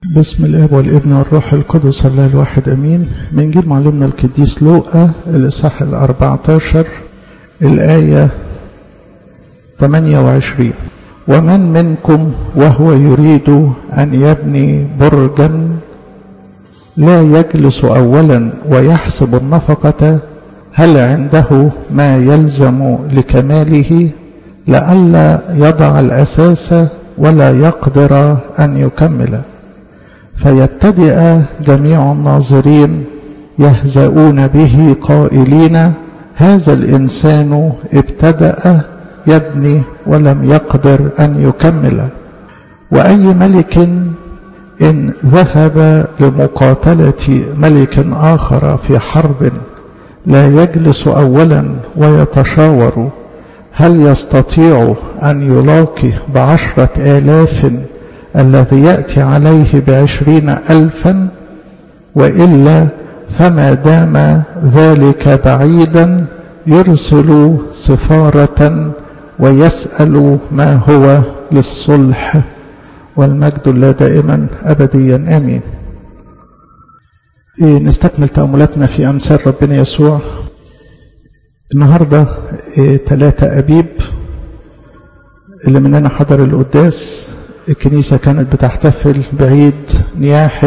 بسم الاب والابن والروح القدس الله الواحد امين. من انجيل معلمنا القديس لوقا الاصحاح 14 الايه 28. ومن منكم وهو يريد ان يبني برجا لا يجلس اولا ويحسب النفقه هل عنده ما يلزم لكماله لئلا يضع الاساس ولا يقدر ان يكمل، فيبتدئ جميع الناظرين يهزؤون به قائلين هذا الإنسان ابتدأ يبني ولم يقدر أن يكمل. وأي ملك إن ذهب لمقاتلة ملك آخر في حرب لا يجلس أولا ويتشاور هل يستطيع أن يلاقي ب10,000 الذي يأتي عليه ب20,000، وإلا فما دام ذلك بعيدا يرسل سفارة ويسأل ما هو للصلح، والمجد لله دائما أبديا آمين. نستكمل تأملاتنا في أمثال ربنا يسوع. النهاردة 3 أبيب اللي مننا حضر القداس. الكنيسة كانت بتحتفل بعيد نياحة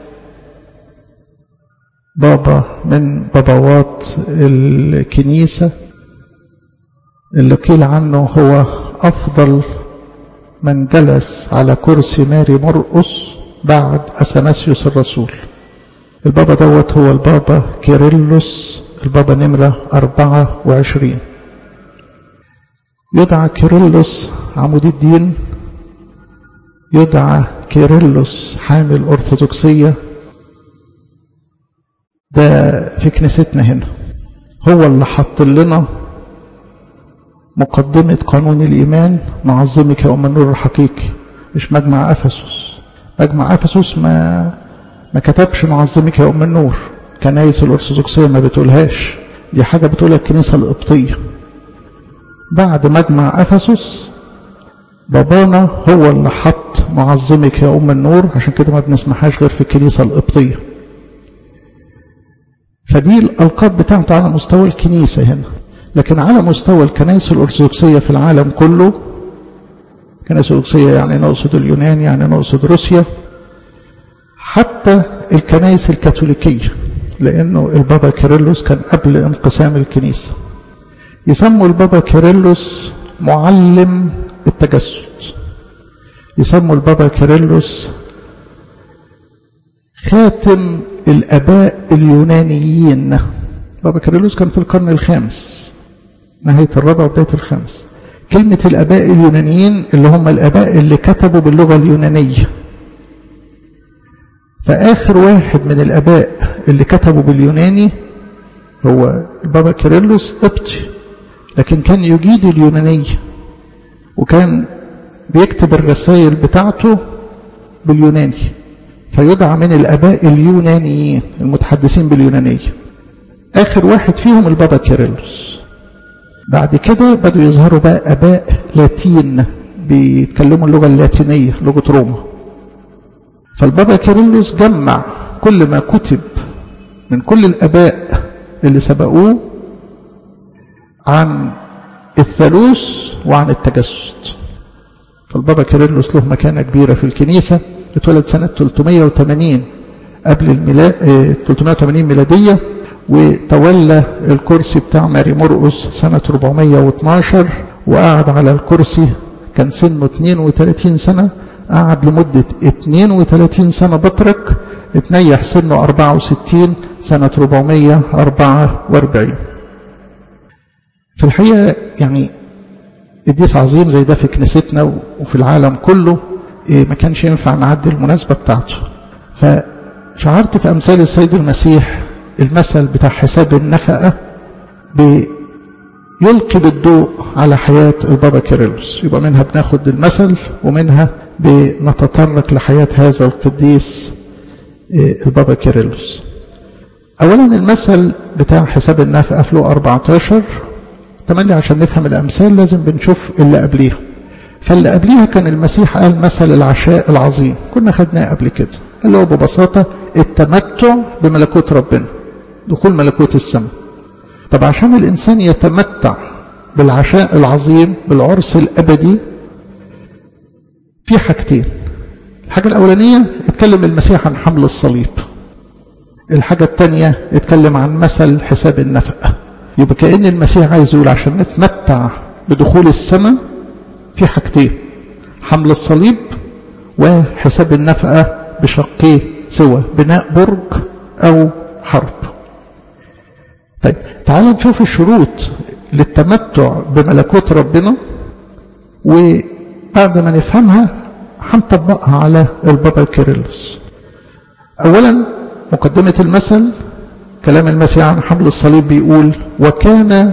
بابا من باباوات الكنيسة اللي قيل عنه هو أفضل من جلس على كرسي ماري مرقس بعد أثناسيوس الرسول. البابا دوت هو البابا كيرلس، البابا نمرة 24. يدعى كيرلس عمود الدين، يدعى كيرلس حامل أرثوذكسية. ده في كنيستنا هنا هو اللي حط لنا مقدمة قانون الإيمان نعظمك يا أم النور الحقيقي، مش مجمع أفسس. مجمع أفسس ما كتبش نعظمك يا أم النور، كنايس الأرثوذكسية ما بتقولهاش، دي حاجة بتقولها الكنيسة القبطية. بعد مجمع أفسس بابانا هو اللي حط معظمك يا أم النور، عشان كده ما بنسمحهاش غير في الكنيسة القبطية. فدي الألقاب بتاعته على مستوى الكنيسة هنا، لكن على مستوى الكنائس الأرثوذكسية في العالم كله، الكنائس الأرثوذكسية يعني نقصد اليونان، يعني نقصد روسيا، حتى الكنائس الكاثوليكية، لأنه البابا كيرلس كان قبل انقسام الكنيسة. يسموا البابا كيرلس معلم التجسد، يسموا البابا كيرلس خاتم الآباء اليونانيين. بابا كيرلس كان في القرن الخامس، نهاية الرابع وبداية الخامس. كلمة الآباء اليونانيين اللي هم الآباء اللي كتبوا باللغة اليونانية. فآخر واحد من الآباء اللي كتبوا باليوناني هو البابا كيرلس قبطي، لكن كان يجيد اليونانية وكان بيكتب الرسائل بتاعته باليوناني، فيدعى من الآباء اليونانيين المتحدثين باليونانية. آخر واحد فيهم البابا كيرلس. بعد كده بدوا يظهروا بقى آباء لاتين بيتكلموا اللغة اللاتينية، لغة روما. فالبابا كيرلس جمع كل ما كتب من كل الآباء اللي سبقوه عن الثالوث وعن التجسد. فالبابا كيرلس له مكانة كبيرة في الكنيسة. اتولد سنة 380 قبل الميلاد، 380 ميلادية، وتولى الكرسي بتاع ماري مرقس سنة 412، وقعد على الكرسي كان سنه 32 سنة، قعد لمدة 32 سنة بطرك، اتنيح سنه 64 سنة 444. في الحقيقة يعني قديس عظيم زي ده في كنيستنا وفي العالم كله ما كانش ينفع نعدي المناسبة بتاعته. فشعرت في أمثال السيد المسيح المثل بتاع حساب النفقة بيلقي بالضوء على حياة البابا كيرلس، يبقى منها بناخد المثل ومنها بنتطرق لحياة هذا القديس البابا كيرلس. أولا المثل بتاع حساب النفقة في لوقا 14 تملي. عشان نفهم الأمثال لازم بنشوف اللي قبليها. فاللي قبليها كان المسيح قال مثل العشاء العظيم، كنا خدناه قبل كده، اللي هو ببساطة التمتع بملكوت ربنا، دخول ملكوت السماء. طب عشان الإنسان يتمتع بالعشاء العظيم بالعرس الأبدي في حاجتين. الحاجة الأولانية اتكلم المسيح عن حمل الصليب، الحاجة الثانية اتكلم عن مثل حساب النفقة. يبقى كأن المسيح عايز يقول عشان نتمتع بدخول السماء في حاجتين، حمل الصليب وحساب النفقة بشقيه سوى بناء برج أو حرب. طيب تعالوا نشوف الشروط للتمتع بملكوت ربنا، وبعد ما نفهمها هنطبقها على البابا كيرلس. أولا مقدمة المثل، كلام المسيح عن حمل الصليب بيقول وكان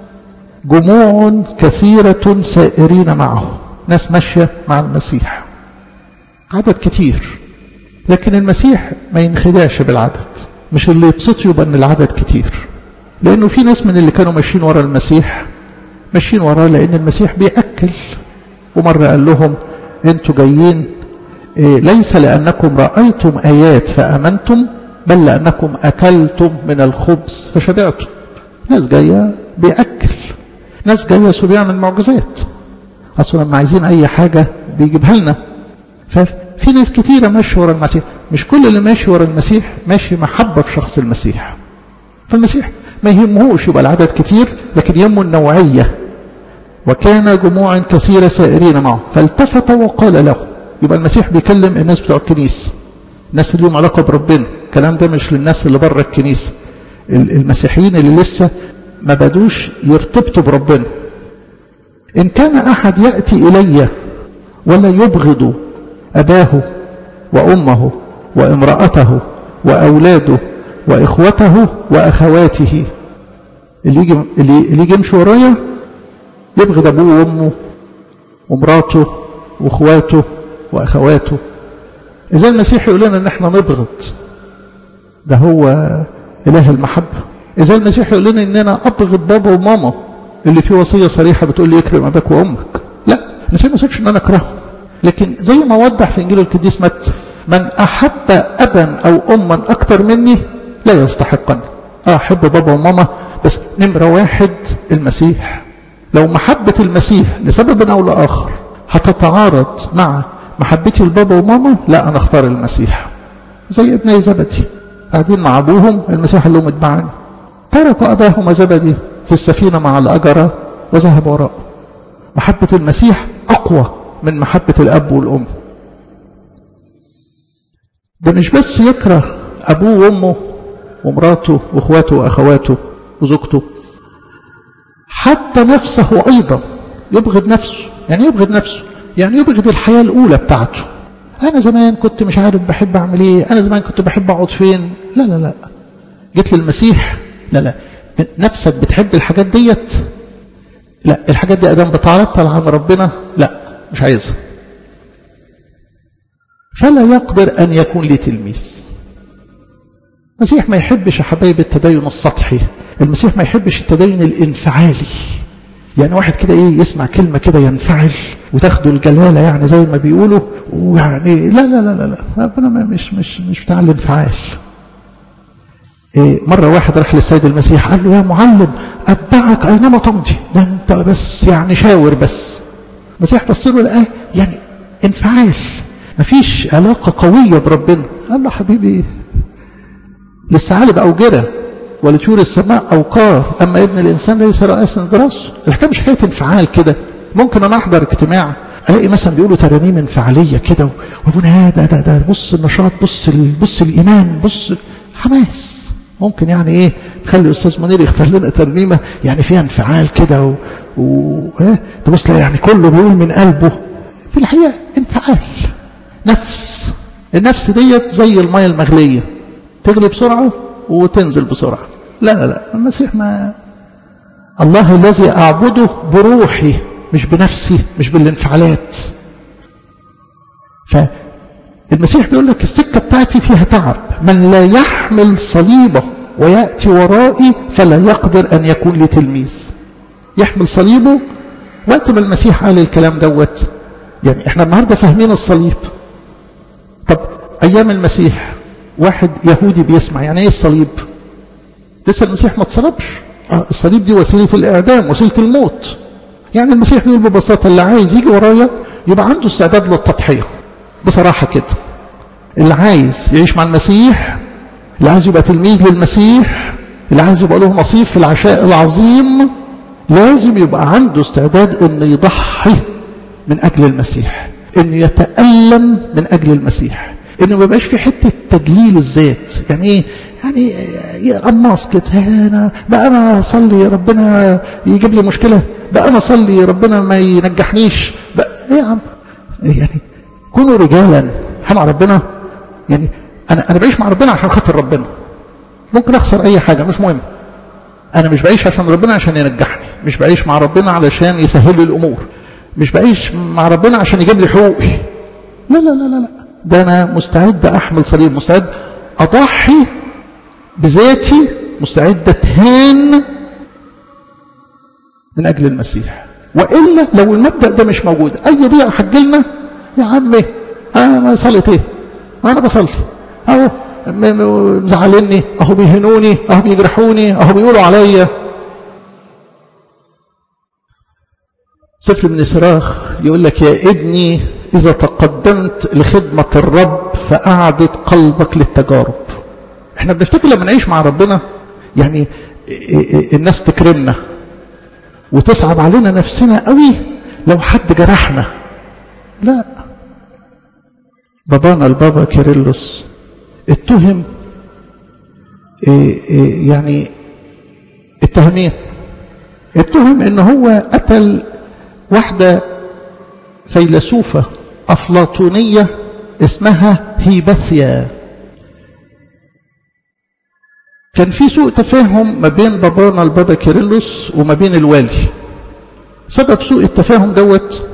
جموع كثيرة سائرين معه، ناس ماشية مع المسيح، عدد كتير، لكن المسيح ما ينخدعش بالعدد، مش اللي يبسطه يبقى ان العدد كتير، لانه في ناس من اللي كانوا ماشيين ورا المسيح ماشيين وراه لان المسيح بيأكل. ومرة قال لهم انتوا جايين ليس لأنكم رأيتم آيات فأمنتم، بل لأنكم أكلتم من الخبز فشبعتم. ناس جاية بيأكل، ناس جاية سو بيعمل معجزات، أصلا لما عايزين أي حاجة بيجيبها لنا. ففي ناس كتيرة ماشي ورا المسيح، مش كل اللي ماشي ورا المسيح ماشي محبة في شخص المسيح. فالمسيح ما يهمهوش يبقى العدد كتير، لكن يهمه النوعية. وكان جموع كثيرة سائرين معه فالتفت وقال له. يبقى المسيح بيكلم الناس بتوع الكنيسة، الناس اللي لهم علاقة بربنا. الكلام ده مش للناس اللي بره الكنيسة، المسيحيين اللي لسه ما بدوش يرتبطوا بربنا. إن كان أحد يأتي إلي ولا يبغض أباه وأمه وامرأته وأولاده وإخوته وأخواته، اللي يجي يمشي ورايا يبغض أبوه وأمه ومراته وأخواته وأخواته. إذا المسيح يقول لنا إن إحنا نبغض، ده هو إله المحبة. إذا المسيح يقول لنا إننا أبغض بابا وماما اللي فيه وصية صريحة بتقول لي يكرم أباك وأمك، لا، المسيح ما يقولش إن أنا أكرهه، لكن زي ما وضح في إنجيل القديس متى من أحب أبا أو أما أكتر مني لا يستحقني. أحب بابا وماما، بس نمرة واحد المسيح. لو محبة المسيح لسبب أو لآخر هتتعارض مع محبتي لبابا وماما، لا، أنا اختار المسيح. زي ابني زبدي قاعدين مع أبوهم، المسيح قال لهم اتبعوني، تركوا أباهما زبدي في السفينة مع الأجرة وذهب وراءه. محبة المسيح أقوى من محبة الأب والأم. ده مش بس يكره أبوه وأمه ومراته وأخواته وأخواته وزوجته، حتى نفسه أيضا يبغض نفسه. يعني يبغض نفسه يعني يبغض الحياة الأولى بتاعته. أنا زمان كنت مش عارف بحب أعمل إيه، أنا زمان كنت بحب أقعد فين، لا لا لا، جيت للمسيح لا لا، نفسك بتحب الحاجات ديت، لا، الحاجات دي أدام بتعرضها عن ربنا، لا، مش عايزها. فلا يقدر أن يكون لي تلميذ. المسيح ما يحبش يا حبايب التدين السطحي، المسيح ما يحبش التدين الانفعالي. يعني واحد كده ايه يسمع كلمة كده ينفعل وتاخده الجلالة، يعني زي ما بيقولوا، ويعني لا لا لا لا، ربنا مش بتاع الانفعال. مرة واحد راح للسيد المسيح قال له يا معلم أتبعك أينما تمضي، ده أنت بس يعني شاور بس. المسيح بص له لقاه يعني انفعال، مفيش علاقة قوية بربنا. قال له حبيبي للثعالب أوجرة ولطيور السماء أوقار، أما ابن الإنسان ليس رئيس دراسه. الحكاية مش حكاية انفعال كده. ممكن أنا أحضر اجتماع ألاقي مثلا بيقولوا ترانيم انفعالية كده، وابونا ده بص النشاط، بص الإيمان، بص حماس. ممكن يعني ايه تخلي أستاذ منير يختار لنا ترنيمة يعني فيها انفعال كده تبص لا يعني كله بيقول من قلبه. في الحقيقة انفعال نفس. النفس ديت زي المية المغلية، تغلي بسرعة وتنزل بسرعة. لا لا لا، المسيح ما الله الذي أعبده بروحي مش بنفسي، مش بالانفعالات. فالمسيح بيقول لك السكة بتاعتي فيها تعب، من لا يحمل صليبه ويأتي ورائي فلا يقدر أن يكون لي تلميذ. يحمل صليبه. وقت ما المسيح قال الكلام دوت يعني احنا النهاردة فاهمين الصليب. طب ايام المسيح واحد يهودي بيسمع يعني ايه الصليب؟ لسه المسيح ما اتصلبش. الصليب دي وسيلة الاعدام، وسيلة الموت. يعني المسيح بيقول ببساطة اللي عايز يجي ورايا يبقى عنده استعداد للتضحية بصراحة كده. اللي عايز يعيش مع المسيح، اللي عايز يبقى تلميذ للمسيح، اللي عايز يبقى له نصيب في العشاء العظيم، لازم يبقى عنده استعداد انه يضحي من اجل المسيح، انه يتألم من اجل المسيح، انه ما يبقاش في حته تدليل الذات. يعني ايه؟ يعني قماص كده، انا بقى انا اصلي ربنا يجيب لي مشكله، بقى انا اصلي ربنا ما ينجحنيش، بقى ايه يا عم؟ يعني كونوا رجالا مع ربنا. يعني انا بعيش مع ربنا عشان خاطر ربنا، ممكن اخسر اي حاجه مش مهم. انا مش بعيش عشان ربنا عشان ينجحني، مش بعيش مع ربنا علشان يسهل لي الامور، مش بعيش مع ربنا عشان يجيب لي حقوقي. لا لا لا لا، ده انا مستعد احمل صليب، مستعد اضحي بذاتي، مستعد اتهان من اجل المسيح. والا لو المبدا ده مش موجود، اي دقيقه حجلنا يا عمي انا صليت ايه؟ انا بصلي اهو، مزعلني اهو، بيهنوني اهو، بيجرحوني اهو، بيقولوا عليا. سفر من صراخ يقول لك يا ابني إذا تقدمت لخدمة الرب فأعدد قلبك للتجارب. احنا بنفتكر لما نعيش مع ربنا يعني الناس تكرمنا وتصعب علينا نفسنا قوي لو حد جرحنا. لا، بابانا البابا كيرلس اتهم يعني اتهمين. اتهم ان هو قتل واحدة فيلسوفة أفلاطونية اسمها هيباثيا. كان في سوء تفاهم ما بين بابانا البابا كيرلس وما بين الوالي. سبب سوء التفاهم دوت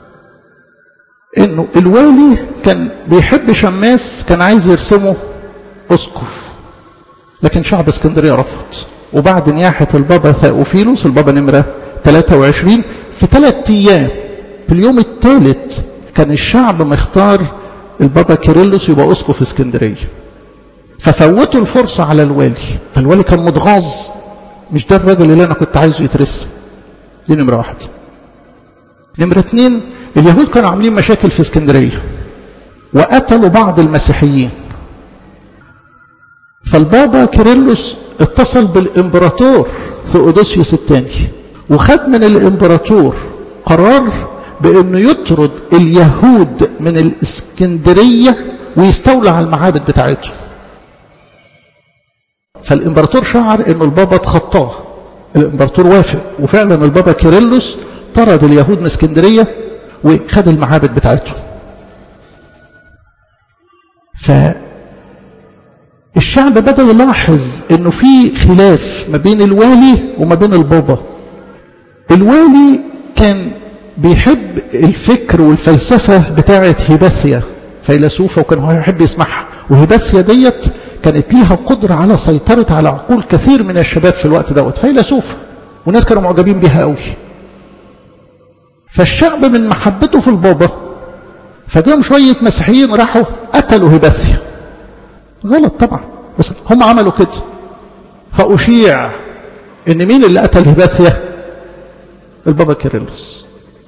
انه الوالي كان بيحب شماس، كان عايز يرسمه اسقف، لكن شعب اسكندرية رفض. وبعد نياحة البابا ثاوفيلوس البابا نمرة 23 في 3 أيام، في اليوم الثالث كان الشعب مختار البابا كيرلس يبقى اسقف اسكندرية. ففوتوا الفرصة على الوالي، فالوالي كان متغاظ، مش ده الراجل اللي انا كنت عايزه يترسم. دي نمرة 1. نمرة 2 اليهود كانوا عاملين مشاكل في اسكندرية وقتلوا بعض المسيحيين. فالبابا كيرلس اتصل بالامبراطور ثيودوسيوس الثاني وخد من الامبراطور قرار بانه يطرد اليهود من الاسكندرية ويستولى على المعابد بتاعتهم. فالامبراطور شعر انه البابا اتخطاه، الامبراطور وافق، وفعلا البابا كيرلس طرد اليهود من اسكندرية وخد المعابد بتاعتهم. فالشعب بدأ يلاحظ انه في خلاف ما بين الوالي وما بين البابا. الوالي كان بيحب الفكر والفلسفة بتاعة هيباثيا، فيلسوفة، وكان هو يحب يسمعها. وهيباثيا ديت كانت ليها قدرة على سيطرة على عقول كثير من الشباب في الوقت دوت، فيلسوفة والناس كانوا معجبين بيها قوي. فالشعب من محبته في البابا فجاهم شوية مسيحيين راحوا قتلوا هيباثيا. غلط طبعا، بس هم عملوا كده. فأشيع ان مين اللي قتل هيباثيا؟ البابا كيرلس.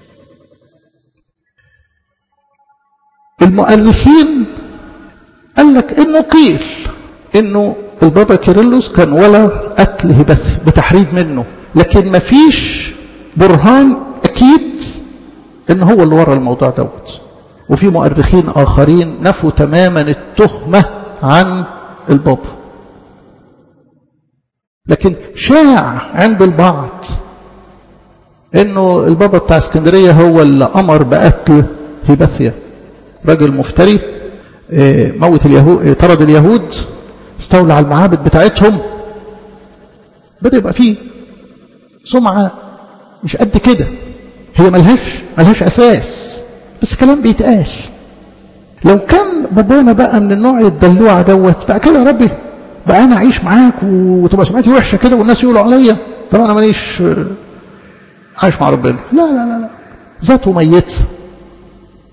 المؤرخين قال لك انه قيل انه البابا كيرلس كان ولا قتل هيباثيا بتحريض منه، لكن ما فيش برهان اكيد ان هو اللي ورا الموضوع دوت. وفي مؤرخين اخرين نفوا تماما التهمة عن البابا، لكن شاع عند البعض انه البابا بتاع اسكندرية هو اللي امر بقتل هيباثيا، راجل مفتري، موت اليهود، طرد اليهود، استولى على المعابد بتاعتهم. بدأ يبقى فيه سمعة مش قد كده، هي ملهاش اساس، بس كلام بيتقال. لو كان بابانا بقى من النوع الدلوع دوت بقى كده، يا ربي بقى انا اعيش معاك وتبقى سمعتي وحشه كده والناس يقولوا عليا طب انا ماليش عايش مع ربنا. لا لا لا لا، ذاته ميت.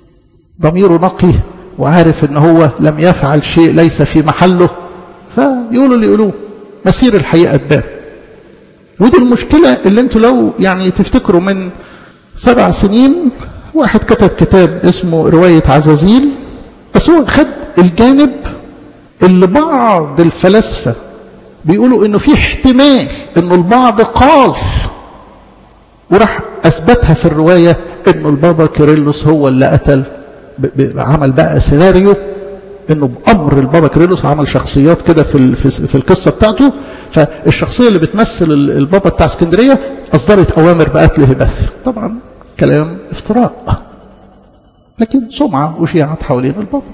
ضميره نقي وعارف ان هو لم يفعل شيء ليس في محله، فيقولوا اللي يقولوه، مسير الحقيقة تبان. ودي المشكلة اللي انتوا لو يعني تفتكروا من 7 سنين واحد كتب كتاب اسمه رواية عزازيل، بس هو خد الجانب اللي بعض الفلاسفة بيقولوا انه في احتمال انه البعض قال، وراح اثبتها في الرواية انه البابا كيرلس هو اللي قتل. عمل بقى سيناريو انه بامر البابا كيرلس، عمل شخصيات كده في القصة بتاعته، فالشخصية اللي بتمثل البابا بتاع اسكندرية اصدرت اوامر بقتل هيباثيا. طبعا كلام افتراء، لكن سمعة وشيعت حوالين البابا.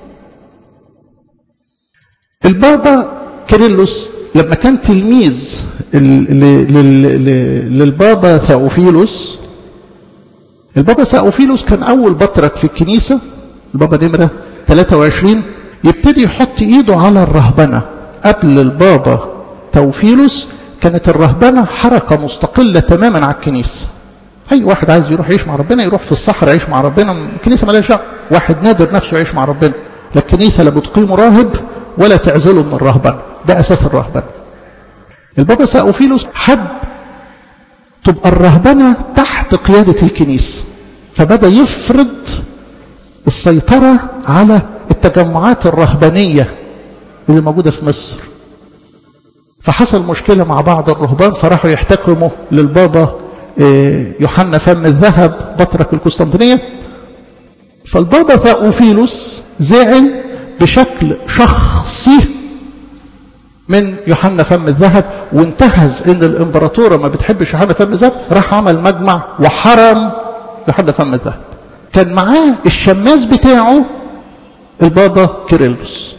البابا كيرلس لما كان تلميذ للبابا ثاوفيلوس، البابا ثاوفيلوس كان أول بطرك في الكنيسة، البابا نمرة 23، يبتدي يحط إيده على الرهبنة. قبل البابا ثاوفيلوس كانت الرهبنة حركة مستقلة تماما عن الكنيسة. أي واحد عايز يروح يعيش مع ربنا يروح في الصحراء يعيش مع ربنا، الكنيسة مالهاش دعوة. واحد نادر نفسه يعيش مع ربنا، لا الكنيسة لا بتقيمه راهب ولا تعزله من الرهبنة، ده أساس الرهبنة. البابا ثاوفيلوس حب تبقى الرهبنة تحت قيادة الكنيسة، فبدأ يفرض السيطرة على التجمعات الرهبانية اللي موجودة في مصر. فحصل مشكلة مع بعض الرهبان، فراحوا يحتكموا للبابا يوحنا فم الذهب بطرك القسطنطينية. فالبابا ثاوفيلوس زعل بشكل شخصي من يوحنا فم الذهب، وانتهز ان الامبراطوره ما بتحبش يوحنا فم الذهب، راح عمل مجمع وحرم يوحنا فم الذهب. كان معاه الشماس بتاعه البابا كيرلس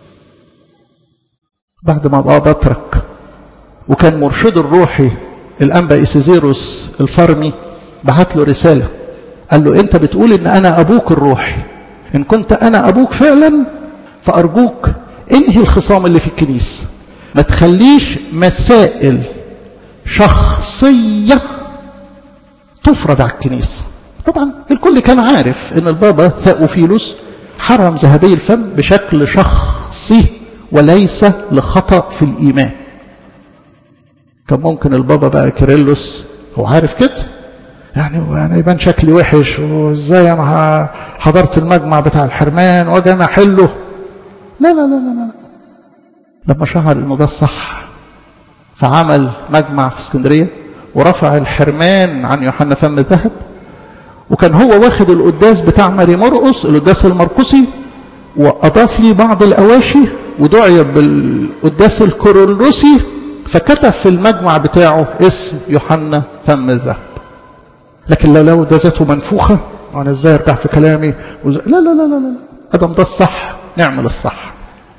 بعد ما بقى بطرك، وكان مرشده الروحي الانبا إسيزيروس الفارمي بعت له رساله، قال له انت بتقول ان انا ابوك الروحي، ان كنت انا ابوك فعلا فارجوك انهي الخصام اللي في الكنيسه، ما تخليش مسائل شخصيه تفرض على الكنيسه. طبعا الكل كان عارف ان البابا ثاوفيلوس حرم ذهبي الفم بشكل شخصي وليس لخطأ في الايمان. كان ممكن البابا بقى كيرلس هو عارف كده، يعني يبان شكلي وحش، وازاي انا حضرت المجمع بتاع الحرمان واجي انا احله. لا لا لا لا لا، لما شعر انه ده الصح فعمل مجمع في اسكندريه ورفع الحرمان عن يوحنا فم الذهب، وكان هو واخد القداس بتاع ماري مرقس، القداس المرقسي، واضاف لي بعض الاواشي ودعي بالقداس الكورولوسي، فكتب في المجمع بتاعه اسم يوحنا فم الذهب. لكن لو ده ذاته منفوخه وانا ازاي ارجع في كلامي لا لا لا لا لا، ادم ده الصح نعمل الصح.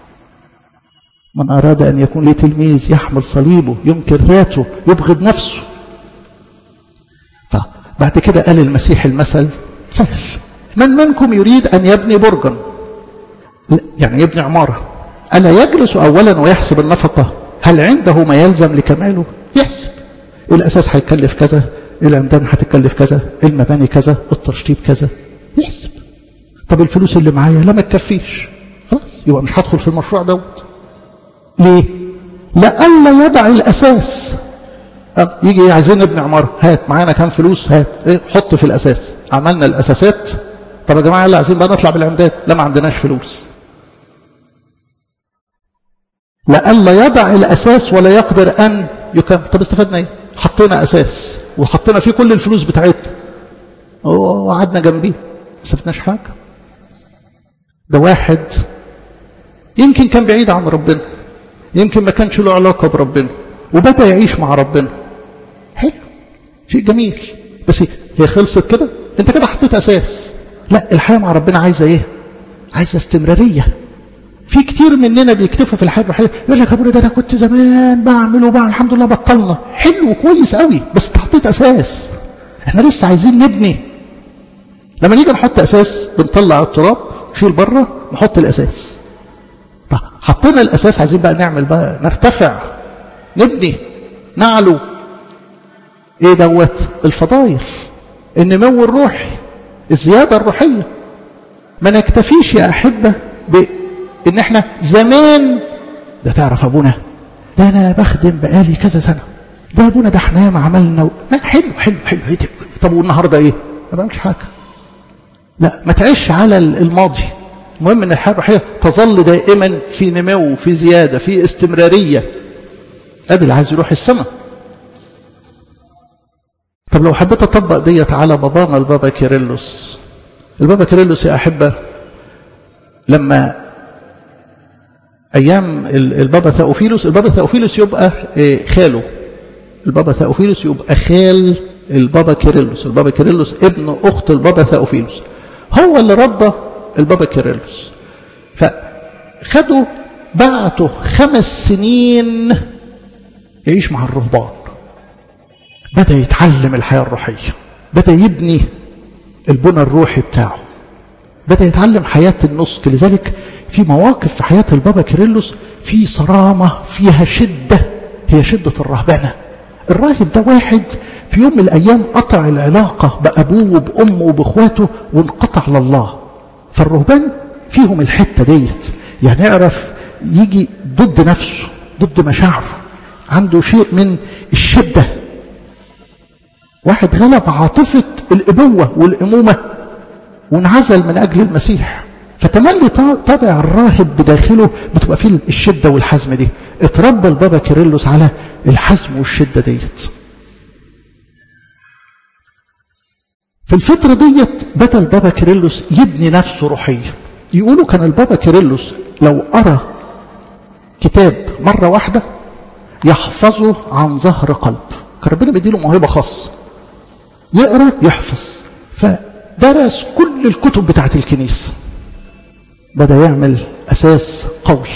من اراد ان يكون لي تلميذ يحمل صليبه ينكر ذاته يبغض نفسه. طب بعد كده قال المسيح المثل سهل، من منكم يريد ان يبني برجا، يعني يبني عماره، الا يجلس اولا ويحسب النفقه هل عنده ما يلزم لكماله؟ يحسب الاساس هيكلف كذا، العمدان هتكلف كذا، المباني كذا، التشطيب كذا، يحسب. طب الفلوس اللي معايا لا ما تكفيش، خلاص يبقى مش هدخل في المشروع دوت. ليه؟ لألا يضع الاساس. يجي عايزين نبني عماره، هات معانا كام فلوس، هات ايه حط في الاساس. عملنا الاساسات، طب يا جماعه يلا عايزين بقى نطلع بالعمدان، لا ما عندناش فلوس. لألا يضع الاساس ولا يقدر ان يكمل. طب استفدنا ايه؟ حطينا اساس وحطينا فيه كل الفلوس بتاعتنا وقعدنا جنبيه، ما استفدناش حاجه. ده واحد يمكن كان بعيد عن ربنا، يمكن ما كانش له علاقه بربنا، وبدأ يعيش مع ربنا. حلو، شيء جميل، بس هي خلصت كده؟ انت كده حطيت اساس. لا، الحياه مع ربنا عايزه ايه؟ عايزه استمراريه. في كتير مننا بيكتفوا في الحياه الروحيه، يقول لك ابونا ده انا كنت زمان بعمل وبعمل الحمد لله بطلنا. حلو كويس قوي، بس انت حطيت اساس. احنا لسه عايزين نبني. لما نيجي نحط اساس بنطلع التراب شيل بره نحط الاساس. طب حطينا الاساس، عايزين بقى نعمل بقى نرتفع نبني نعلو. ايه دوت؟ الفضائل، النمو الروحي، الزياده الروحيه. ما نكتفيش يا أحبة بإن احنا زمان، ده تعرف أبونا ده أنا بخدم بقالي كذا سنة، ده أبونا ده احنا ما عملنا حلو حلو حلو. طب والنهاردة إيه؟ ما بعملش حاجة. لا، ما تعيش على الماضي. المهم أن الحياة الروحية تظل دائما في نمو، في زيادة، في استمرارية. أدي اللي عايز يروح السماء. طب لو حبيت أطبق ديت على بابانا البابا كيرلس. البابا كيرلس يا أحبة لما أيام البابا ثأوفيلوس، البابا ثأوفيلوس يبقى خاله، البابا ثأوفيلوس يبقى خال البابا كيرلس. البابا كيرلس ابن أخت البابا ثأوفيلوس، هو اللي ربى البابا كيرلس. فخدوا بعته 5 سنين يعيش مع الرهبان. بدأ يتعلم الحياة الروحية، بدأ يبني البنى الروحي بتاعه، بدأ يتعلم حياة النسك. لذلك في مواقف في حياة البابا كيرلس في صرامة فيها شدة، هي شدة الرهبنة. الراهب ده واحد في يوم من الأيام قطع العلاقة بأبوه وبأمه وبأخواته وانقطع لله. فالرهبان فيهم الحتة ديت، يعني يعرف يجي ضد نفسه، ضد مشاعره، عنده شيء من الشدة. واحد غلب عاطفة الأبوة والأمومة وانعزل من أجل المسيح. فتملي طبع الراهب بداخله بتبقى فيه الشدة والحزم دي. اتربى البابا كيرلس على الحزم والشدة ديت. في الفترة ديت بدأ البابا كيرلس يبني نفسه روحيا. يقولوا كان البابا كيرلس لو قرأ كتاب مرة واحدة يحفظه عن ظهر قلب. كان ربنا بيديله موهبة خاصة، يقرأ يحفظ. فدرس كل الكتب بتاعت الكنيسة، بدأ يعمل أساس قوي.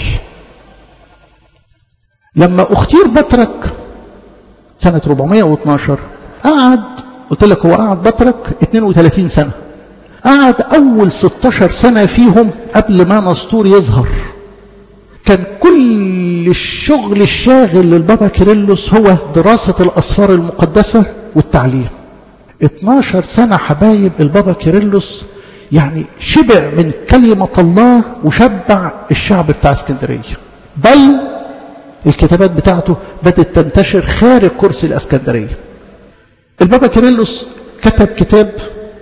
لما اختير بطرك سنة 412 قعد، قلت لك هو قعد بطرك 32 سنة. قعد أول 16 سنة فيهم قبل ما نسطور يظهر. كان كل الشغل الشاغل للبابا كيرلس هو دراسة الأسفار المقدسة والتعليم. 12 سنة حبايب البابا كيرلس يعني شبع من كلمة الله وشبع الشعب بتاع اسكندرية. بل الكتابات بتاعته بدأت تنتشر خارج كرسي الاسكندرية. البابا كيرلس كتب كتاب،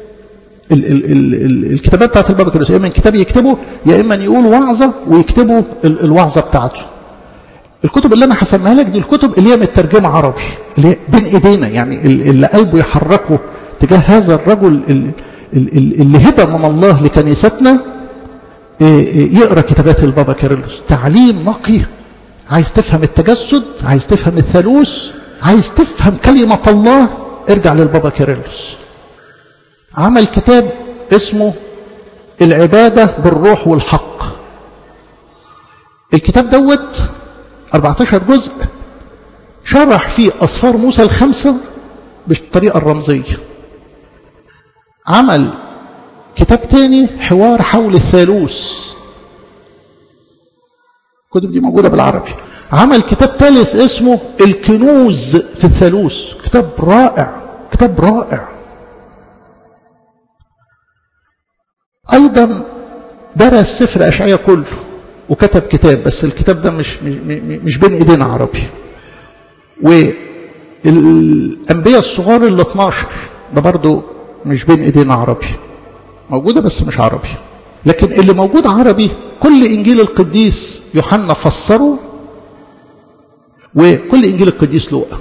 الكتابات بتاعت البابا كيرلس يا اما كتاب يكتبه يا اما يقول وعظة ويكتبوا الوعظة بتاعته. الكتب اللي انا حسمها لك دي الكتب اللي هي مترجمة عربي، اللي هي بين ايدينا، يعني اللي قلبه يحركه تجاه هذا الرجل اللي هبة من الله لكنيستنا. يقرأ كتابات البابا كيرلس، تعليم نقي. عايز تفهم التجسد، عايز تفهم الثالوث، عايز تفهم كلمة الله، ارجع للبابا كيرلس. عمل كتاب اسمه العبادة بالروح والحق. الكتاب دوت 14 جزء شرح فيه أسفار موسى ال5 بالطريقة الرمزية. عمل كتاب تاني حوار حول الثالوث، الكتب دي موجودة بالعربي. عمل كتاب ثالث اسمه الكنوز في الثالوث، كتاب رائع، كتاب رائع. أيضا درس سفر أشعياء كله وكتب كتاب، بس الكتاب ده مش بين ايدينا عربي. والأنبياء الصغار ال12 ده برضو مش بين ايدينا عربي، موجودة بس مش عربي. لكن اللي موجود عربي كل إنجيل القديس يوحنا فسره، وكل إنجيل القديس لوقا.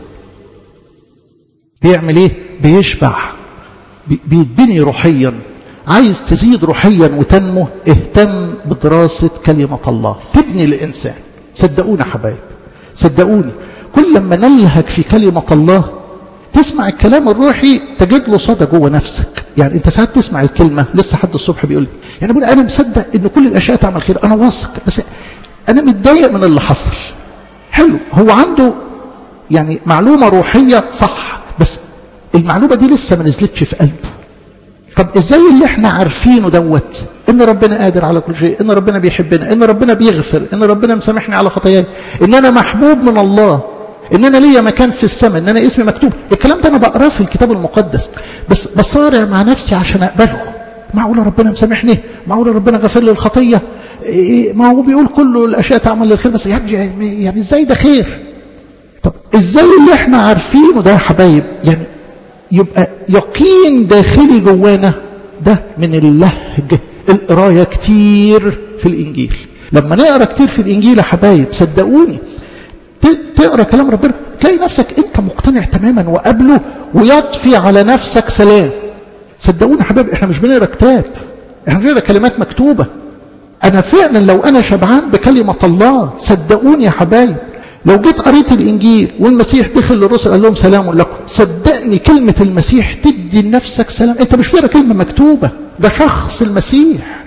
بيعمل ايه؟ بيشبع، بيتبني روحيا. عايز تزيد روحيا وتنمو، اهتم بدراسة كلمة الله، تبني الإنسان. صدقوني حبايب، صدقوني كل لما نلهج في كلمة الله تسمع الكلام الروحي تجد له صدى جوه نفسك. يعني انت ساعات تسمع الكلمة، لسه حد الصبح بيقول لي يعني بقول انا مصدق ان كل الاشياء تعمل خير، انا واثق، بس انا متضايق من اللي حصل. حلو، هو عنده يعني معلومة روحية صح، بس المعلومة دي لسه ما نزلتش في قلبه. طب ازاي اللي احنا عارفينه دوت ان ربنا قادر على كل شيء، ان ربنا بيحبنا، ان ربنا بيغفر، ان ربنا مسامحني على خطاياي، ان انا محبوب من الله، ان انا ليا مكان في السماء، ان انا اسمي مكتوب. الكلام ده انا بقراه في الكتاب المقدس، بس بصارع مع نفسي عشان اقبله. معقول ربنا مسامحني؟ معقول ربنا غفر لي الخطيه؟ ما هو بيقول كل الاشياء تعمل للخير، بس يعني ازاي ده خير؟ طب ازاي اللي احنا عارفينه ده يا حبايب يعني يبقى يقين داخلي جوانا؟ ده من اللهج. القرايه كتير في الانجيل. لما نقرا كتير في الانجيل يا حبايب صدقوني تقرا كلام ربنا تلاقي نفسك انت مقتنع تماما وقابله ويطفي على نفسك سلام. صدقوني يا حبايب احنا مش بنقرا كتاب، احنا بنقرا كلمات مكتوبه. انا فعلا لو انا شبعان بكلمه الله صدقوني يا حبايب لو جيت قريت الانجيل والمسيح دخل للرسل قال لهم سلام لكم، صدقني كلمه المسيح تدي لنفسك سلام. انت مش بتقرا كلمه مكتوبه، ده شخص المسيح.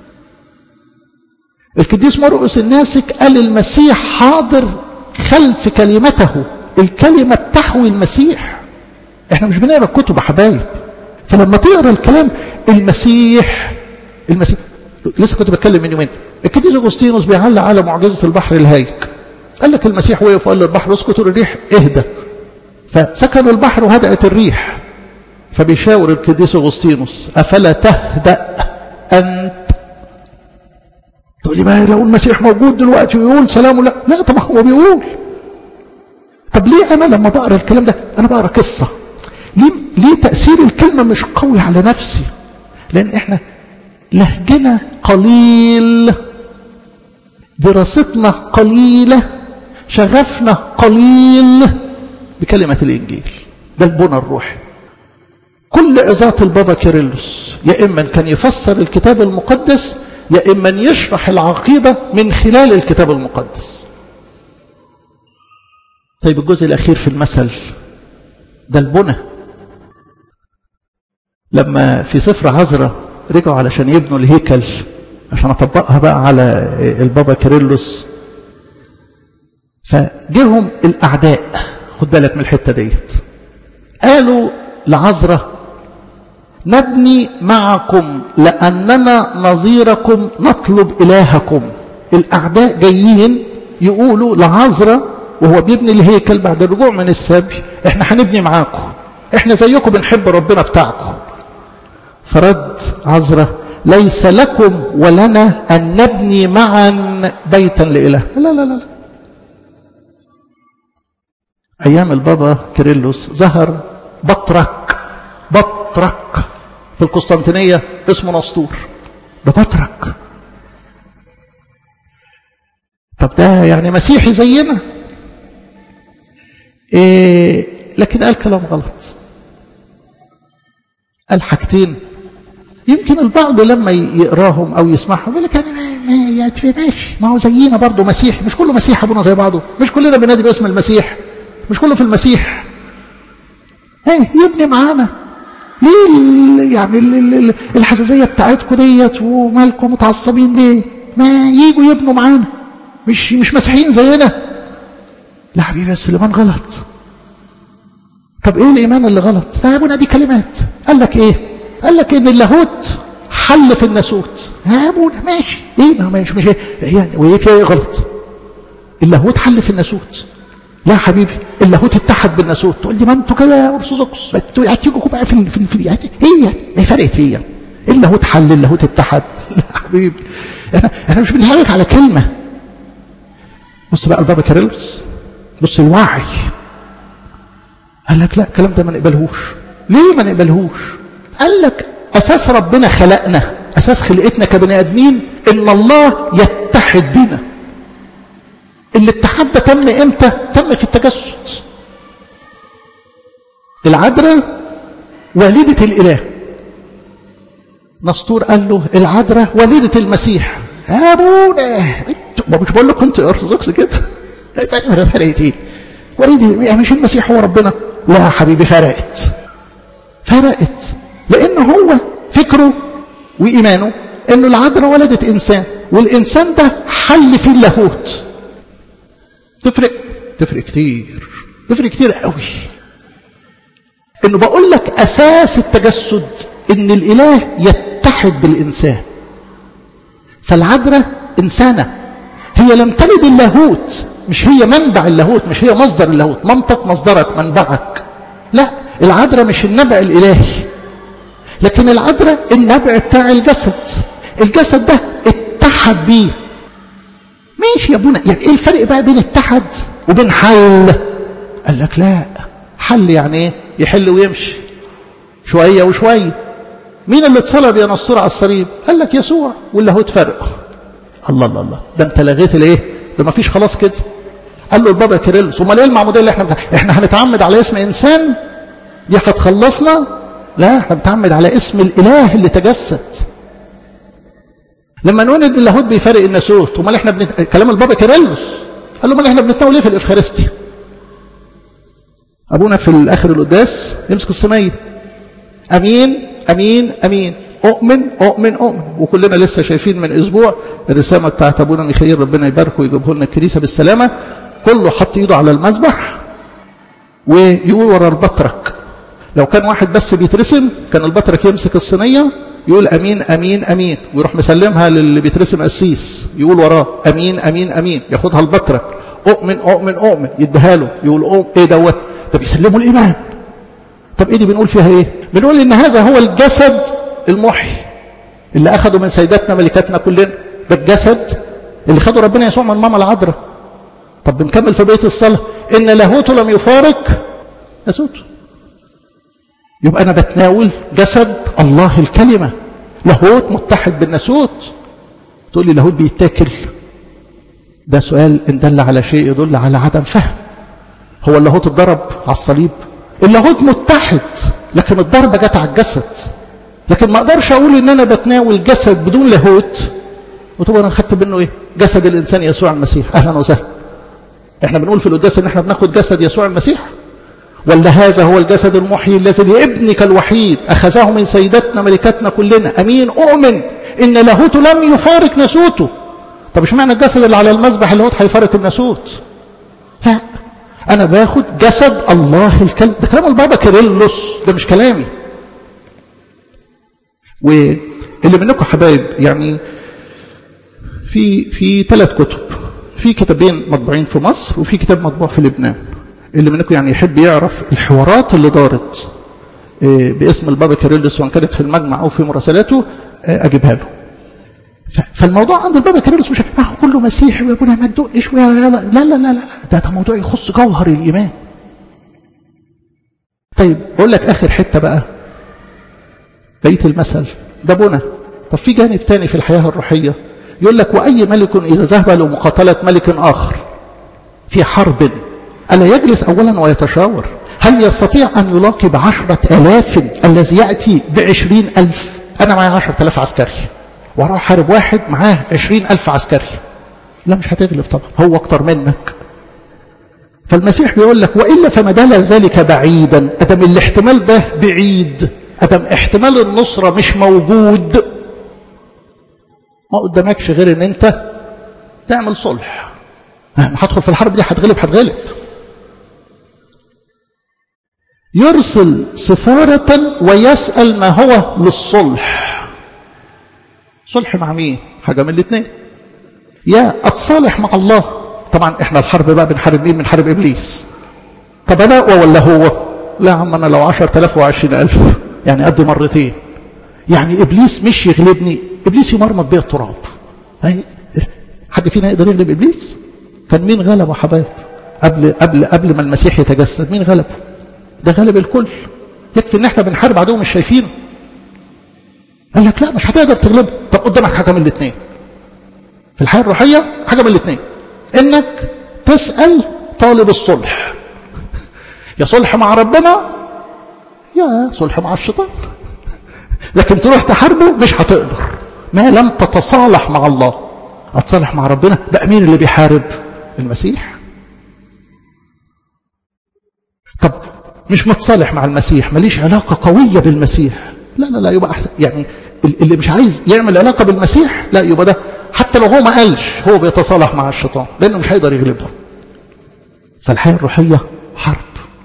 القديس مرقس الناسك قال المسيح حاضر خلف كلمته، الكلمه بتحوي المسيح. احنا مش بنقرا الكتب يا حبايب. فلما تقرا الكلام المسيح لسه كنت بتكلم من يومين القديس اغسطينوس بيعلق على معجزه البحر الهايج. قال لك المسيح وقف وقال للبحر اسكت الريح اهدى، فسكن البحر وهدأت الريح. فبيشاور القديس اغسطينوس افلا تهدأ انت؟ تقول لي ما لو المسيح موجود دلوقتي ويقول سلام لا طبعا هو بيقول. طب ليه انا لما بقرا الكلام ده انا بقرا قصه؟ ليه تأثير الكلمه مش قوي على نفسي؟ لان احنا لهجنا قليل، دراستنا قليله، شغفنا قليل بكلمه الانجيل. ده البنى الروحي. كل عظات البابا كيرلس يا اما كان يفسر الكتاب المقدس يا اما يشرح العقيده من خلال الكتاب المقدس. طيب الجزء الاخير في المثل ده البنى. لما في سفر عزرا رجعوا علشان يبنوا الهيكل عشان اطبقها بقى على البابا كيرلس، فجيهم الاعداء. خد بالك من الحته ديت. قالوا لعزرا نبني معكم لاننا نظيركم نطلب الهكم. الاعداء جايين يقولوا لعزرا وهو بيبني الهيكل بعد الرجوع من السبي احنا هنبني معاكم، احنا زيكم بنحب ربنا بتاعكم. فرد عزرا ليس لكم ولنا ان نبني معا بيتا لإله. لا ايام البابا كيرلس ظهر بطرك في القسطنطينية اسمه نسطور. ده بطرك. طب ده يعني مسيحي زينا لكن قال كلام غلط. قال حاجتين يمكن البعض لما يقراهم او يسمعهم يقول لك ماشي ما هو زينا برضه مسيح. مش كله مسيح ابونا زي بعضه، مش كلنا بنادي باسم المسيح، مش كله في المسيح. يبني معانا ليه يعني الحساسيه بتاعتكم ديت ومالكم متعصبين ليه؟ ما ييجوا يبنوا معانا، مش مسيحيين زينا. لا حبيبي بس الايمان غلط. طب ايه الايمان اللي غلط؟ يا ابونا دي كلمات. قال لك ايه؟ قال لك ان اللاهوت حل في الناسوت. يا ابونا ماشي ايه ما مش يعني وايه فيها ايه غلط؟ اللاهوت حل في الناسوت. لا حبيبي اللاهوت اتحد بالناسوت. تقول لي ما انتوا كده يا ارثوذكس هتيجوا بقى في ايه فرقت فيا؟ اللاهوت حل اللاهوت اتحد. لا حبيبي احنا مش بنحرك على كلمه. بص بقى البابا كيرلس، بص الوعي. قال لك لا الكلام ده ما نقبلهوش. ليه ما نقبلهوش؟ قال لك اساس ربنا خلقنا، اساس خلقتنا كبني ادمين ان الله يتحد بنا. الاتحاد ده تم امتى؟ تم في التجسد. العذراء والدة الاله. نسطور قال له العذراء والدة المسيح. يا ابونا مش بقول لكم انتوا ارثوذكس كده؟ فرقت ايه؟ والدة مش المسيح هو ربنا؟ لا حبيبي فرقت لان هو فكره وايمانه انه العذراء ولدت انسان والانسان ده حل في اللاهوت. تفرق كتير قوي. انه بقول لك اساس التجسد ان الاله يتحد بالانسان. فالعذراء انسانه، هي لم تلد اللاهوت، مش هي منبع اللاهوت، مش هي مصدر اللاهوت. مامتك مصدرك منبعك. لا العذراء مش النبع الالهي، لكن العذراء النبع بتاع الجسد. الجسد ده اتحد بيه. ماشي يا ابونا، يعني ايه الفرق بقى بين اتحد وبين حل؟ قال لك لا، حل يعني ايه؟ يحل ويمشي شوية وشوية. مين اللي اتصلب يا نسطور على الصليب؟ قال لك يسوع، واللاهوت فرق. الله الله الله، ده انت لغيت الايه؟ ده ما فيش خلاص كده. قال له البابا كيرلس، امال ايه المعموديه اللي احنا هنتعمد على اسم انسان دي هتخلصنا؟ لا، احنا بنتعمد على اسم الاله اللي تجسد. لما نقول ان اللاهوت بيفارق الناسوت، امال احنا كلام البابا كيرلس قال له امال احنا بنتناول ايه في الافخارستيا؟ ابونا في الاخر القداس يمسك الصينيه، امين امين امين، اؤمن اؤمن اؤمن. وكلنا لسه شايفين من اسبوع الرساله بتاعت ابونا ميخائيل، ربنا يباركه ويجيبه لنا الكنيسه بالسلامه، كله حط ايده على المذبح ويقول ورا البطرك. لو كان واحد بس بيترسم كان البطرك يمسك الصينيه يقول امين امين امين، ويروح مسلمها للي بيترسم قسيس يقول وراه امين امين امين، ياخدها البطرك اؤمن اؤمن اؤمن، يديها له يقول ايه دوت؟ ده بيسلموا الايمان. طب ايه دي بنقول فيها ايه؟ بنقول ان هذا هو الجسد المحي اللي اخده من سيداتنا ملكاتنا كلنا. ده الجسد اللي خده ربنا يسوع من ماما العذراء. طب بنكمل في بيت الصلاه، ان لاهوته لم يفارق ناسوته. يبقى انا بتناول جسد الله الكلمه، لاهوت متحد بالناسوت. تقول لي لاهوت بيتاكل؟ ده سؤال ان دل على شيء يدل على عدم فهم. هو اللاهوت اتضرب على الصليب؟ اللاهوت متحد، لكن الضربه جت على الجسد. لكن ما اقدرش اقول ان انا بتناول جسد بدون لاهوت وطبعا انا خدت منه ايه؟ جسد الانسان يسوع المسيح. اهلا وسهلا. احنا بنقول في القداس ان احنا بناخد جسد يسوع المسيح؟ ولا هذا هو الجسد المحيي الذي لابنك الوحيد اخذه من سيداتنا ملكاتنا كلنا؟ امين اؤمن ان لاهوته لم يفارق ناسوته. طب اشمعنى الجسد اللي على المذبح اللاهوت هيفارق الناسوت؟ لا، انا باخد جسد الله الكلمه. ده كلام البابا كيرلس، ده مش كلامي. واللي منكم حبايب يعني في 3 كتب، في كتابين مطبوعين في مصر وفي كتاب مطبوع في لبنان. اللي منكم يعني يحب يعرف الحوارات اللي دارت باسم البابا كيرلس وان كانت في المجمع او في مراسلاته اجيبها له. فالموضوع عند البابا كيرلس مش كله مسيحي ويا ابونا ما تدقش، لا لا لا لا، ده موضوع يخص جوهر الايمان. طيب اقول لك اخر حته بقى، بيت المثل ده بنا. طب في جانب تاني في الحياه الروحيه، يقول لك واي ملك اذا ذهب لمقاتله ملك اخر في حرب ألا يجلس أولا ويتشاور؟ هل يستطيع أن يلاقي ب10,000 الذي يأتي ب20,000؟ أنا معي 10,000 عسكري وراح حارب واحد معاه 20,000 عسكري، لا مش هتغلب طبعا، هو أكتر منك. فالمسيح بيقول لك وإلا فما دل ذلك بعيدا، أدم الاحتمال ده بعيد، أدم احتمال النصرة مش موجود، ما قدامكش غير ان انت تعمل صلح. هدخل في الحرب دي هتغلب. يرسل سفارة ويسأل ما هو للصلح. صلح مع مين؟ حاجة من الاثنين، يا اتصالح مع الله. طبعا احنا الحرب بقى بنحارب مين؟ بنحارب ابليس. طب انا ولا هو؟ لا يا عم، انا لو 10,000 و20,000 يعني قد مرتين. يعني ابليس مش يغلبني، ابليس يمرمط بيا التراب. حد فينا يقدر يغلب ابليس؟ كان مين غلبه يا حبايب؟ قبل ما المسيح يتجسد مين غلبه؟ ده غلب الكل. يكفي ان احنا بنحارب عدو مش شايفينه. قال لك لا مش هتقدر تغلبه. طب قدامك حاجه من الاثنين في الحياه الروحيه، حاجه من الاثنين، انك تسال طالب الصلح، يا صلح مع ربنا يا صلح مع الشيطان. لكن تروح تحاربه مش هتقدر ما لم تتصالح مع الله. اتصالح مع ربنا بقى مين اللي بيحارب؟ المسيح. طب مش متصالح مع المسيح، ماليش علاقة قوية بالمسيح، لا يبقى أحسن. يعني اللي مش عايز يعمل علاقة بالمسيح لا، يبقى ده حتى لو هو ما قالش هو بيتصالح مع الشيطان لأنه مش هيقدر يغلبه. فالحياة الروحية حرب.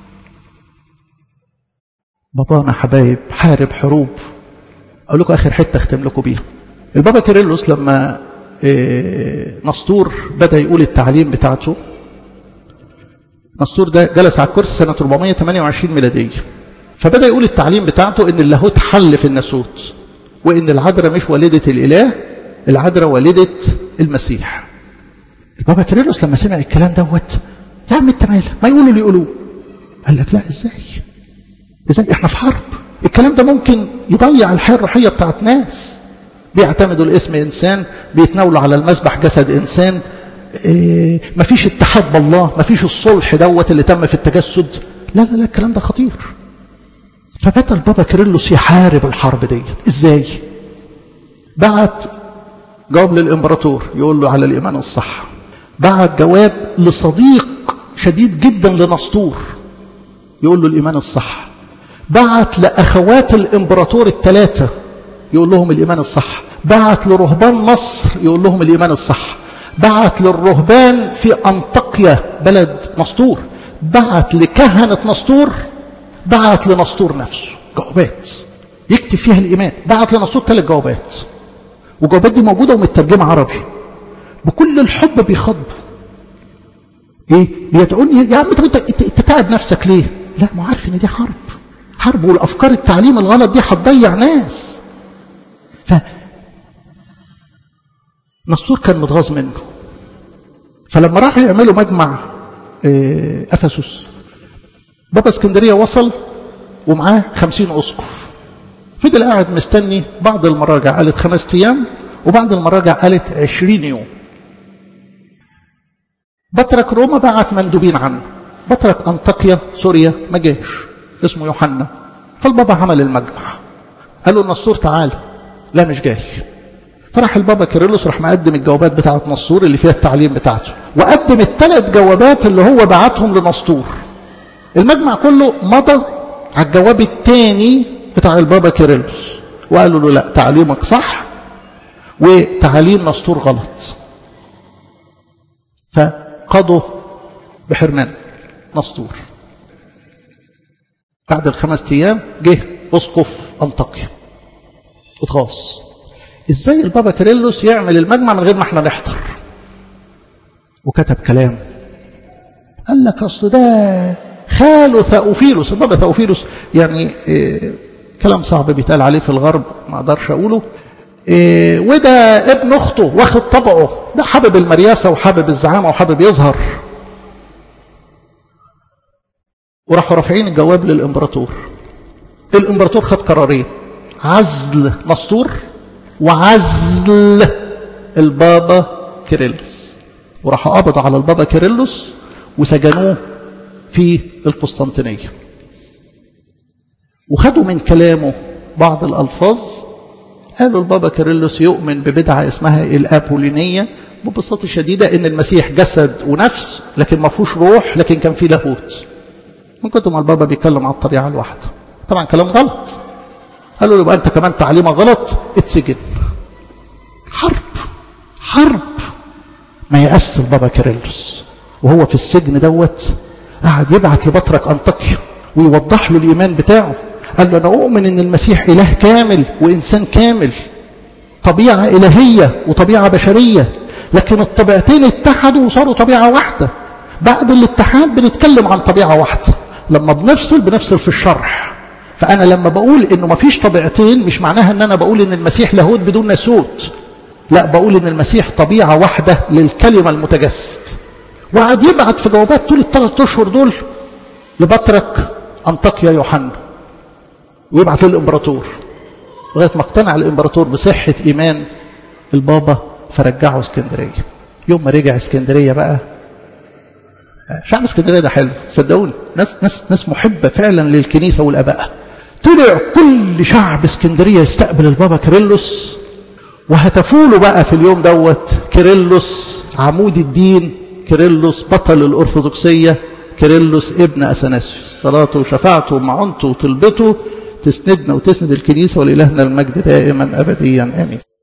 بابانا حبايب حارب حروب. أقول لكم آخر حتة أختم لكم بيها. البابا كيرلس لما نسطور بدأ يقول التعليم بتاعته، نسطور ده جلس على الكرسي سنة 428 ميلادية. فبدأ يقول التعليم بتاعته ان اللاهوت حل في الناسوت، وان العذراء مش والدة الاله، العذراء والدة المسيح. البابا كيرلس لما سمع الكلام دوت، يا عم انت مالك، ما يقولوا اللي يقولوه. قال لك لا، ازاي احنا في حرب؟ الكلام ده ممكن يضيع الحياة الروحية بتاعت ناس بيعتمدوا الاسم انسان، بيتناولوا على المذبح جسد انسان، مفيش اتحاد بالله، مفيش الصلح دوت اللي تم في التجسد. لا لا لا، الكلام ده خطير. فبدأ البابا كيرلس يحارب الحرب ديت. ازاي؟ بعت جواب للإمبراطور يقول له على الإيمان الصح، بعت جواب لصديق شديد جدا لنسطور يقول له الإيمان الصح، بعت لأخوات الإمبراطور الثلاثة يقول لهم الإيمان الصح، بعت لرهبان مصر يقول لهم الإيمان الصح، بعت للرهبان في أنطاكيا بلد نسطور، بعت لكهنة نسطور، بعت لنسطور نفسه جوابات يكتب فيها الإيمان. بعت لنسطور 3 جوابات، والجوابات دي موجودة ومترجمة عربي. بكل الحب بيخاطبوا. ايه؟ بيدعوني يا عم انت تعب نفسك ليه؟ لا، ما عارف ان دي حرب، والافكار التعليم الغلط دي هتضيع ناس. نسطور كان متغاظ منه. فلما راحوا يعملوا مجمع افسس، بابا اسكندريه وصل ومعاه 50 اسقف. فضل قاعد مستني. بعض المراجع قالت 5 أيام، وبعض المراجع قالت 20 يوم. بطرك روما بعت مندوبين عنه. بطرك أنطاكيا سوريا ما جاش، اسمه يوحنا. فالبابا عمل المجمع، قالوا النسطور تعالى. لا مش جاي. فراح البابا كيرلس راح مقدم الجوابات بتاعه نسطور اللي فيها التعليم بتاعته، وقدم ال3 جوابات اللي هو بعتهم لنسطور. المجمع كله مضى على الجواب الثاني بتاع البابا كيرلس، وقالوا له لا، تعليمك صح وتعليم نسطور غلط. فقضوا بحرمان نسطور. بعد ال5 أيام جه أسقف أنطاكيا اتغاظ. ازاي البابا كيرلس يعمل المجمع من غير ما احنا نحضر؟ وكتب كلام. قال لك اصل ده خاله ثأوفيلوس. البابا ثأوفيلوس يعني كلام صعب بيتقال عليه في الغرب، ما اقدرش اقوله. وده ابن اخته واخد طبعه، ده حابب المرياسه وحابب الزعامه وحابب يظهر. وراحوا رافعين الجواب للامبراطور. الامبراطور خد قرارين: عزل نسطور وعزل البابا كيرلس. وراحوا قبضوا على البابا كيرلس وسجنوه في القسطنطينية، وخدوا من كلامه بعض الألفاظ. قالوا البابا كيرلس يؤمن ببدعة اسمها الأبولينية، ببساطة شديدة ان المسيح جسد ونفس لكن ما فيهوش روح، لكن كان فيه لاهوت. من كتر ما البابا بيتكلم عن الطبيعة الواحدة، طبعا كلام غلط. قالوا له يبقى انت كمان تعليمك غلط، اتسجن. حرب. ما يأس البابا كيرلس وهو في السجن دوت، قعد يبعت لبطرك أنطاكيا ويوضح له الإيمان بتاعه. قال له أنا أؤمن إن المسيح إله كامل وإنسان كامل، طبيعة إلهية وطبيعة بشرية، لكن الطبيعتين اتحدوا وصاروا طبيعة واحدة. بعد الاتحاد بنتكلم عن طبيعة واحدة، لما بنفصل في الشرح. فأنا لما بقول إنه ما فيش طبيعتين، مش معناها إن أنا بقول إن المسيح لاهوت بدون ناسوت، لا، بقول إن المسيح طبيعة واحدة للكلمة المتجسد. وقعد يبعت في جوابات طول ال3 أشهر دول لبطرك أنطاكيا يوحنا، ويبعت للإمبراطور لغاية ما اقتنع الإمبراطور بصحة إيمان البابا، فرجعه اسكندرية. يوم ما رجع اسكندرية بقى، شعب اسكندرية ده حلو صدقوني، ناس محبة فعلا للكنيسة والأباء. طلع كل شعب اسكندرية يستقبل البابا كيرلس، وهتفوا له بقى في اليوم دوت كيرلس عمود الدين، كيرلس بطل الأرثوذكسية، كيرلس ابن أثناسيوس. صلاته وشفاعته ومعونته وطلبته تسندنا وتسند الكنيسة، ولإلهنا المجد دائما أبديا آمين.